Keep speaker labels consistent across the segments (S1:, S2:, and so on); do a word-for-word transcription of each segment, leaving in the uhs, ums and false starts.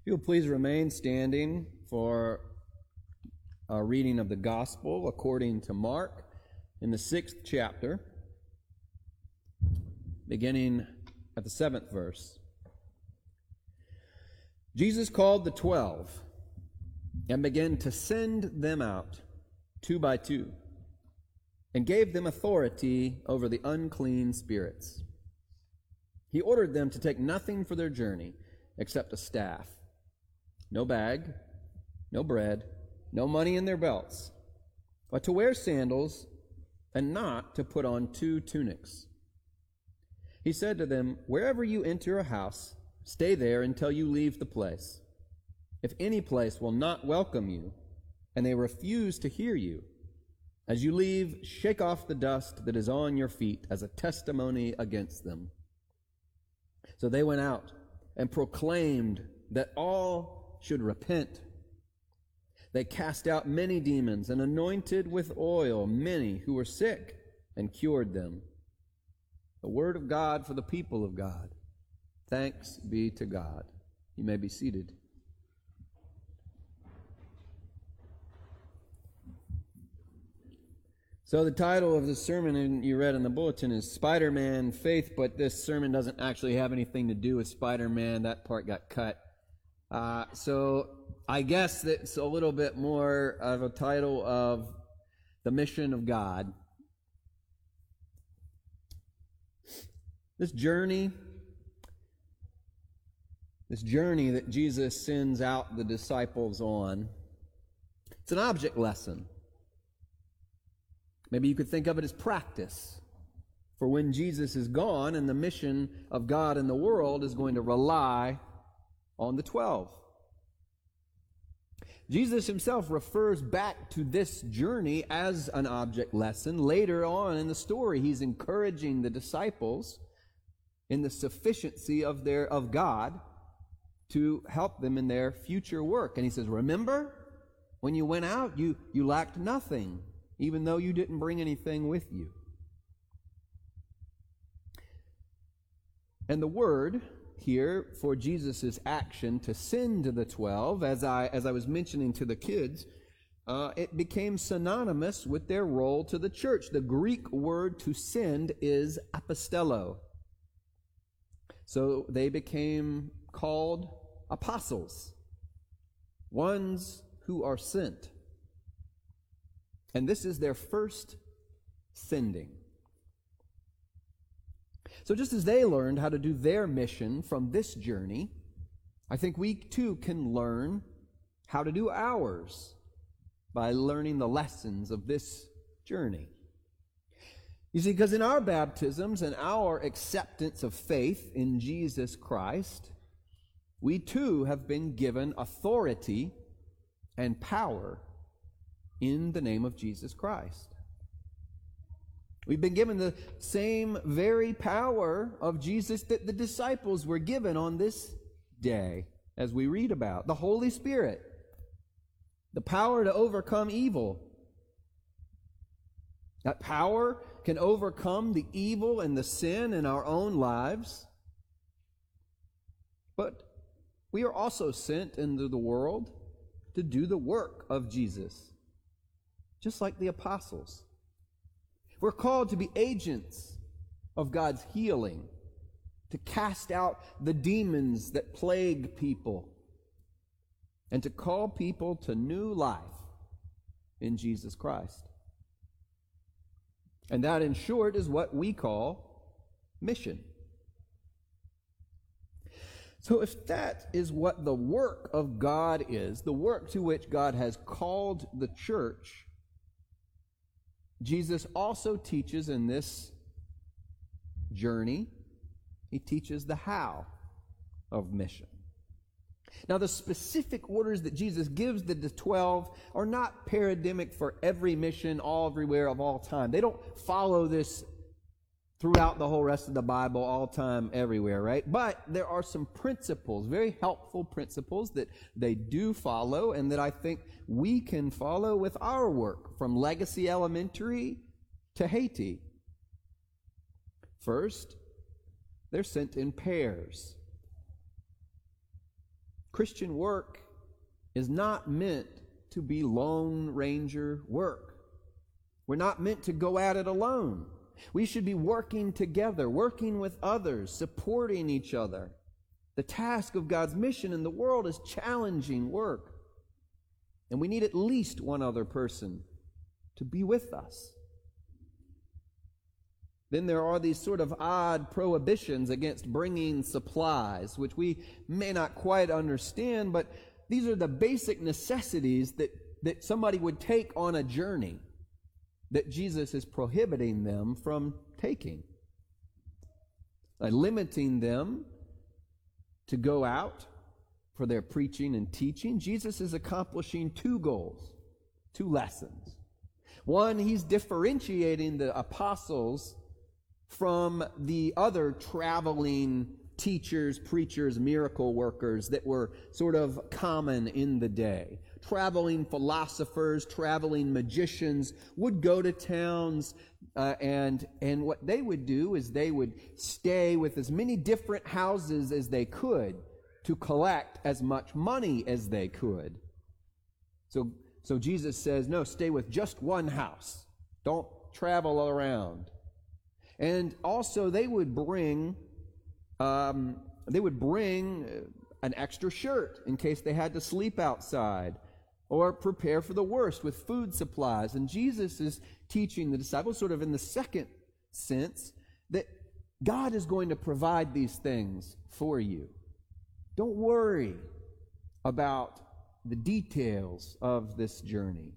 S1: If you'll please remain standing for a reading of the Gospel according to Mark in the sixth chapter, beginning at the seventh verse. Jesus called the twelve and began to send them out two by two, and gave them authority over the unclean spirits. He ordered them to take nothing for their journey except a staff, no bag, no bread, no money in their belts, but to wear sandals and not to put on two tunics. He said to them, "Wherever you enter a house, stay there until you leave the place. If any place will not welcome you, and they refuse to hear you, as you leave, shake off the dust that is on your feet as a testimony against them." So they went out and proclaimed that all should repent. They cast out many demons and anointed with oil many who were sick and cured them. The word of God for the people of God. Thanks be to God. You may be seated. So the title of the sermon you read in the bulletin is Spider-Man Faith, but this sermon doesn't actually have anything to do with Spider-Man. That part got cut. Uh, so I guess it's a little bit more of a title of the mission of God. This journey, this journey that Jesus sends out the disciples on, it's an object lesson. Maybe you could think of it as practice for when Jesus is gone and the mission of God in the world is going to rely on the twelve. Jesus himself refers back to this journey as an object lesson. Later on in the story, he's encouraging the disciples in the sufficiency of their of God to help them in their future work. And he says, "Remember, when you went out, you, you lacked nothing, even though you didn't bring anything with you." And the word here for Jesus' action to send the twelve, as I as I was mentioning to the kids, uh, it became synonymous with their role to the church. The Greek word to send is apostello. So they became called apostles, ones who are sent. And this is their first sending. So just as they learned how to do their mission from this journey, I think we too can learn how to do ours by learning the lessons of this journey. You see, because in our baptisms and our acceptance of faith in Jesus Christ, we too have been given authority and power in the name of Jesus Christ. We've been given the same very power of Jesus that the disciples were given on this day, as we read about. The Holy Spirit, the power to overcome evil. That power can overcome the evil and the sin in our own lives. But we are also sent into the world to do the work of Jesus, just like the apostles. We're called to be agents of God's healing, to cast out the demons that plague people, and to call people to new life in Jesus Christ. And that, in short, is what we call mission. So if that is what the work of God is, the work to which God has called the church, Jesus also teaches in this journey, he teaches the how of mission. Now, the specific orders that Jesus gives the twelve are not paradigmic for every mission, all everywhere, of all time. They don't follow this throughout the whole rest of the Bible, all time, everywhere, right? But there are some principles, very helpful principles that they do follow and that I think we can follow with our work, from Legacy Elementary to Haiti. First, they're sent in pairs. Christian work is not meant to be Lone Ranger work. We're not meant to go at it alone. We should be working together, working with others, supporting each other. The task of God's mission in the world is challenging work. And we need at least one other person to be with us. Then there are these sort of odd prohibitions against bringing supplies, which we may not quite understand, but these are the basic necessities that, that somebody would take on a journey that Jesus is prohibiting them from taking. By limiting them to go out for their preaching and teaching, Jesus is accomplishing two goals, two lessons. One, he's differentiating the apostles from the other traveling teachers, preachers, miracle workers that were sort of common in the day. Traveling philosophers, traveling magicians would go to towns, uh, and and what they would do is they would stay with as many different houses as they could to collect as much money as they could. So, so Jesus says, no, stay with just one house. Don't travel around. And also they would bring, um, they would bring an extra shirt in case they had to sleep outside, or prepare for the worst with food supplies. And Jesus is teaching the disciples, sort of in the second sense, that God is going to provide these things for you. Don't worry about the details of this journey.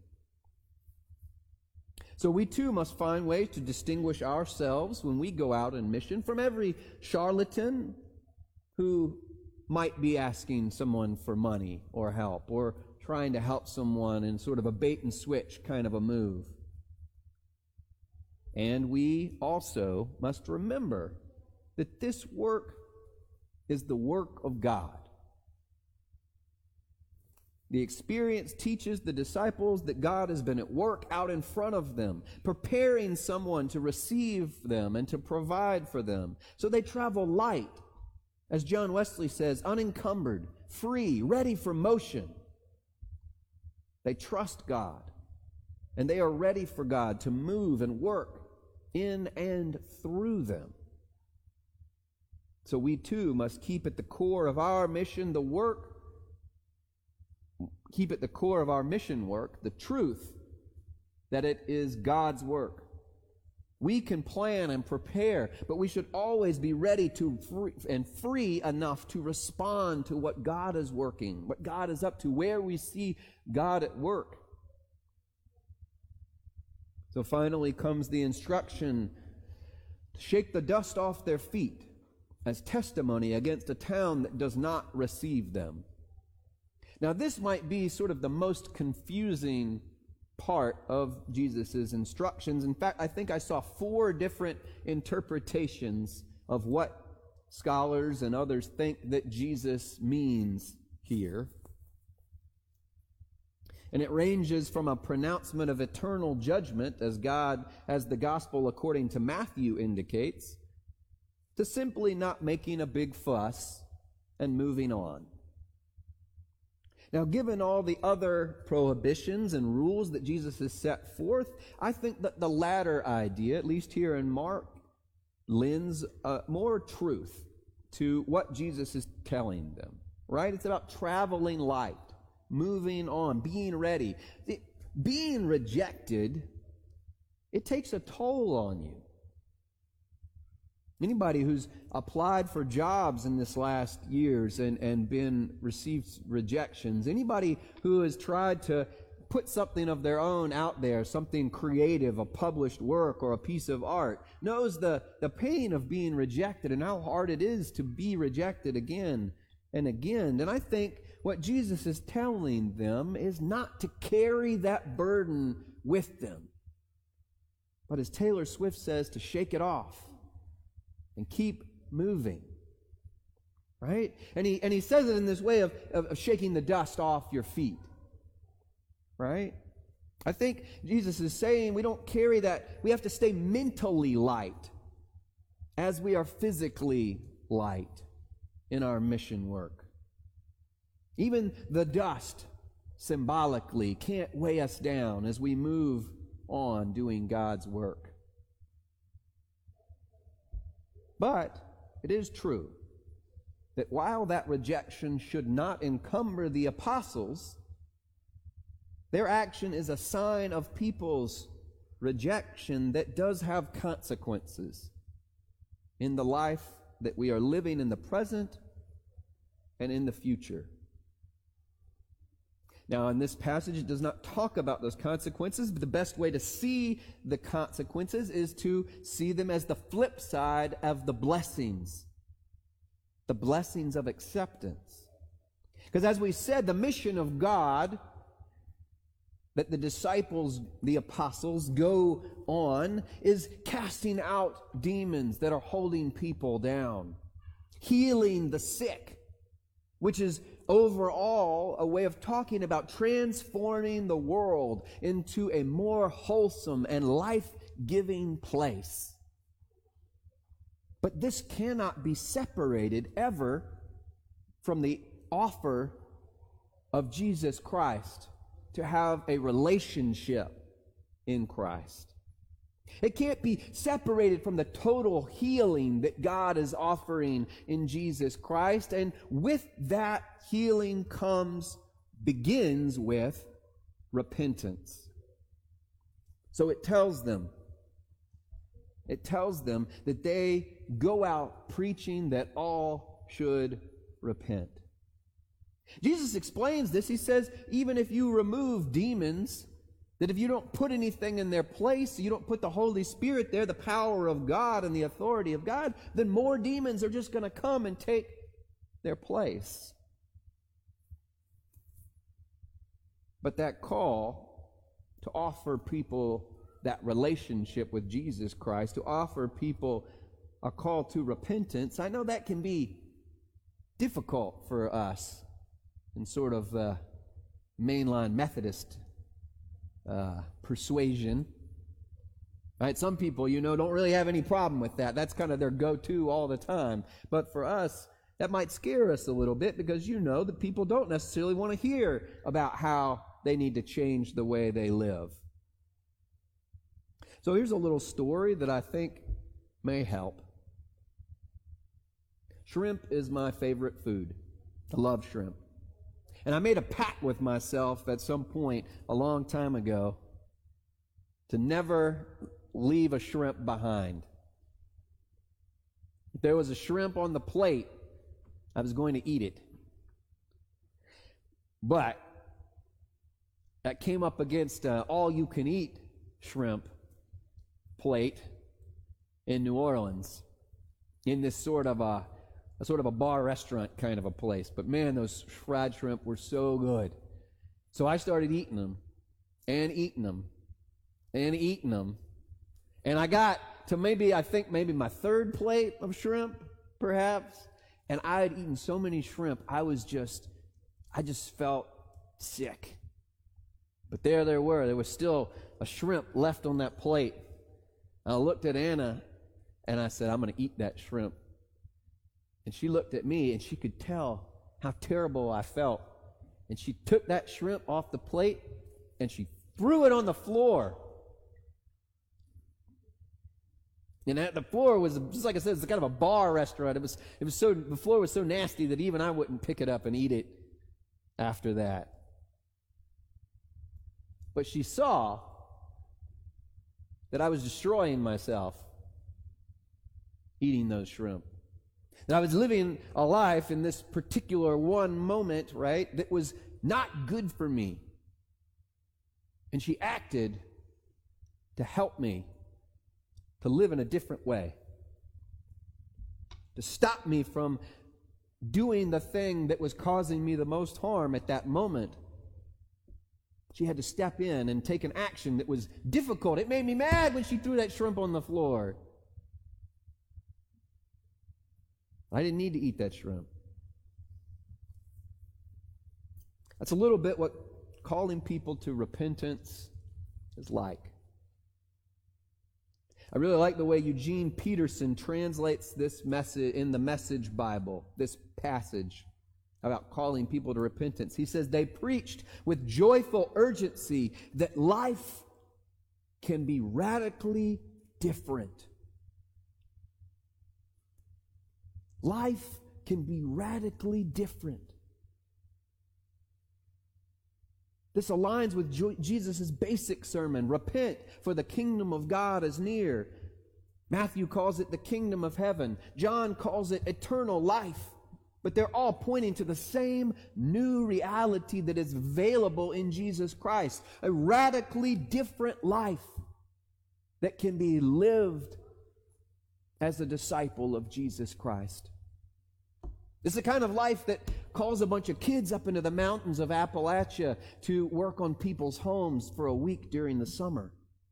S1: So we too must find ways to distinguish ourselves when we go out in mission from every charlatan who might be asking someone for money or help, or trying to help someone in sort of a bait and switch kind of a move. And we also must remember that this work is the work of God. The experience teaches the disciples that God has been at work out in front of them, preparing someone to receive them and to provide for them. So they travel light, as John Wesley says, unencumbered, free, ready for motion. They trust God, and they are ready for God to move and work in and through them. So we too must keep at the core of our mission the work Keep at the core of our mission work the truth that it is God's work. We can plan and prepare, but we should always be ready to free, and free enough to respond to what God is working, what God is up to, where we see God at work. So finally comes the instruction to shake the dust off their feet as testimony against a town that does not receive them. Now, this might be sort of the most confusing part of Jesus' instructions. In fact, I think I saw four different interpretations of what scholars and others think that Jesus means here. And it ranges from a pronouncement of eternal judgment, as God, as the gospel according to Matthew indicates, to simply not making a big fuss and moving on. Now, given all the other prohibitions and rules that Jesus has set forth, I think that the latter idea, at least here in Mark, lends uh, more truth to what Jesus is telling them, right? It's about traveling light, moving on, being ready. It, being rejected, it takes a toll on you. Anybody who's applied for jobs in this last years and, and been received rejections, anybody who has tried to put something of their own out there, something creative, a published work or a piece of art, knows the, the pain of being rejected and how hard it is to be rejected again and again. And I think what Jesus is telling them is not to carry that burden with them, but as Taylor Swift says, to shake it off and keep moving, right? And he and he says it in this way of, of, of shaking the dust off your feet, right? I think Jesus is saying we don't carry that. We have to stay mentally light as we are physically light in our mission work. Even the dust symbolically can't weigh us down as we move on doing God's work. But it is true that while that rejection should not encumber the apostles, their action is a sign of people's rejection that does have consequences in the life that we are living in the present and in the future. Now, in this passage, it does not talk about those consequences, but the best way to see the consequences is to see them as the flip side of the blessings, the blessings of acceptance. Because as we said, the mission of God that the disciples, the apostles, go on is casting out demons that are holding people down, healing the sick, which is overall a way of talking about transforming the world into a more wholesome and life-giving place. But this cannot be separated ever from the offer of Jesus Christ to have a relationship in Christ. It can't be separated from the total healing that God is offering in Jesus Christ. And with that healing comes, begins with repentance. So it tells them, it tells them that they go out preaching that all should repent. Jesus explains this. He says, even if you remove demons, that if you don't put anything in their place, you don't put the Holy Spirit there, the power of God and the authority of God, then more demons are just going to come and take their place. But that call to offer people that relationship with Jesus Christ, to offer people a call to repentance, I know that can be difficult for us in sort of uh, mainline Methodist uh, persuasion. Right? Some people, you know, don't really have any problem with that. That's kind of their go-to all the time. But for us, that might scare us a little bit because, you know, that people don't necessarily want to hear about how they need to change the way they live. So here's a little story that I think may help. Shrimp is my favorite food. I love shrimp. And I made a pact with myself at some point a long time ago to never leave a shrimp behind. If there was a shrimp on the plate, I was going to eat it. But that came up against uh, all-you-can-eat shrimp plate in New Orleans, in this sort of a a sort of a bar restaurant kind of a place. But man, those fried shrimp were so good. So I started eating them and eating them and eating them. And I got to maybe, I think maybe my third plate of shrimp, perhaps. And I had eaten so many shrimp, I was just, I just felt sick. But there they were. There was still a shrimp left on that plate. I looked at Anna and I said, I'm going to eat that shrimp. And she looked at me, and she could tell how terrible I felt. And she took that shrimp off the plate, and she threw it on the floor. And that, the floor was, just like I said, it's kind of a bar restaurant. It was, it was so, the floor was so nasty that even I wouldn't pick it up and eat it after that. But she saw that I was destroying myself eating those shrimp. That I was living a life in this particular one moment, right, that was not good for me. And she acted to help me to live in a different way, to stop me from doing the thing that was causing me the most harm at that moment. She had to step in and take an action that was difficult. It made me mad when she threw that shrimp on the floor. I didn't need to eat that shrimp. That's a little bit what calling people to repentance is like. I really like the way Eugene Peterson translates this message in the Message Bible, this passage about calling people to repentance. He says they preached with joyful urgency that life can be radically different. Life can be radically different. This aligns with Jesus' basic sermon, repent, for the kingdom of God is near. Matthew calls it the kingdom of heaven. John calls it eternal life. But they're all pointing to the same new reality that is available in Jesus Christ, a radically different life that can be lived as a disciple of Jesus Christ. It's the kind of life that calls a bunch of kids up into the mountains of Appalachia to work on people's homes for a week during the summer.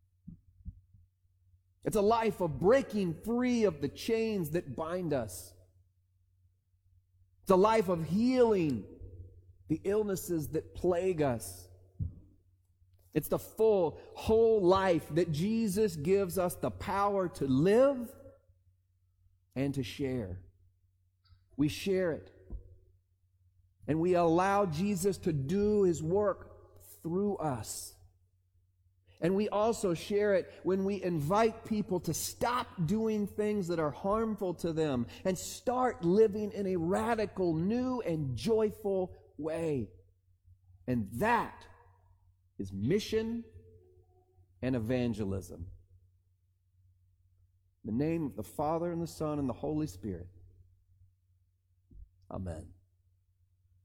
S1: It's a life of breaking free of the chains that bind us. It's a life of healing the illnesses that plague us. It's the full, whole life that Jesus gives us the power to live and to share. We share it. And we allow Jesus to do His work through us. And we also share it when we invite people to stop doing things that are harmful to them and start living in a radical, new, and joyful way. And that is mission and evangelism. In the name of the Father, and the Son, and the Holy Spirit. Amen.